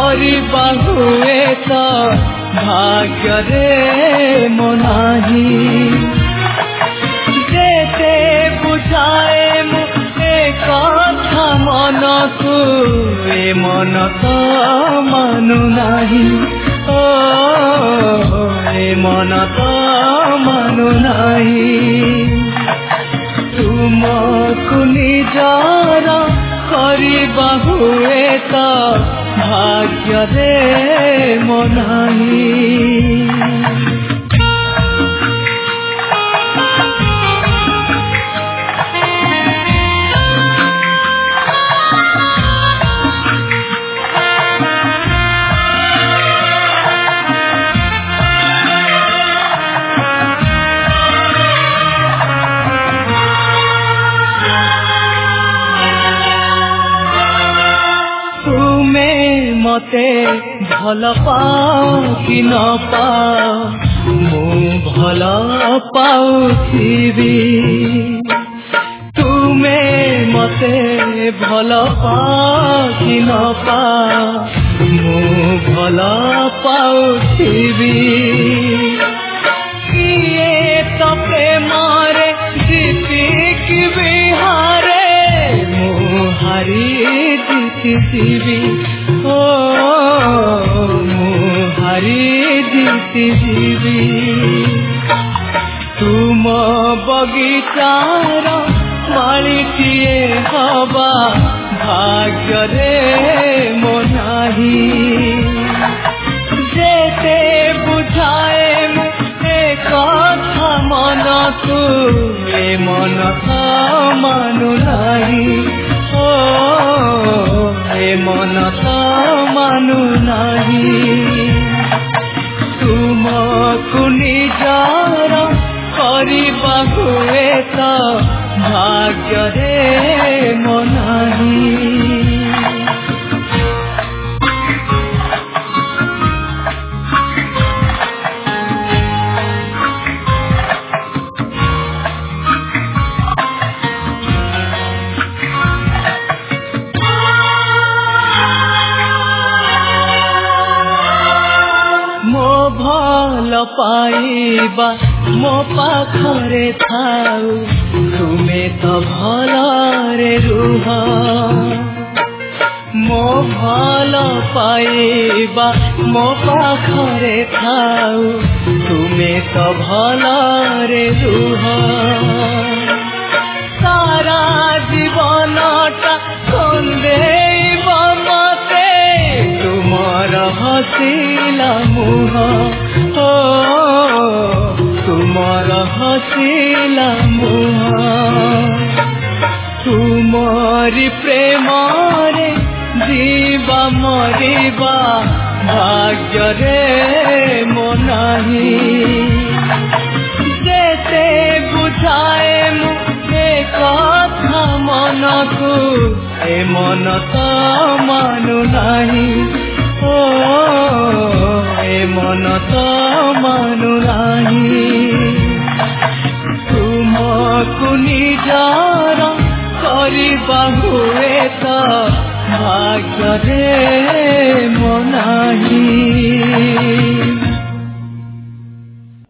करबा हुए तो भाग्य रे मनाही जेते बुझाए मुझे कथा मन को ए मन तो मानु नाही ए मन तो मानु नाही तुमको निजार करबा हुए तो भाग्य रे मनाही मते भल पाओ कि न पाओ मु भल पाउथिबी तुमे मते भल पाओ कि न पाओ मु भल पाउथिबी किए तो प्रेमारे जीतिक बिहारे मु हारी जीतिबी हरी जीतिबी तुम बगीचार मालिकिए हवा भाग्य रे मनाही जेते बुझाए मुझे कथा मन को ए मन मानु नाही ए मन तो मानु नाही तुमको निजार करबा हुए तो भाग्य रे मनाही पाइबा मो पाखरे थाउ तुमे तो भलरे रुह मो भल पाइबा मो पाखरे थाउ तुमे तो भलरे रुह सारा जीवनटा संदेह मते तुमर हसिला मुह तुमर हसिला मुह तुमरी प्रेम रे जीवा मरिबा भाग्य रे मनाही जेते बुझाए मुझे कथा मन को ए मन तो मानु नाही ए मन तो मानु नाही तुमको निजार करबा हुए तो भाग्य रे मनाही।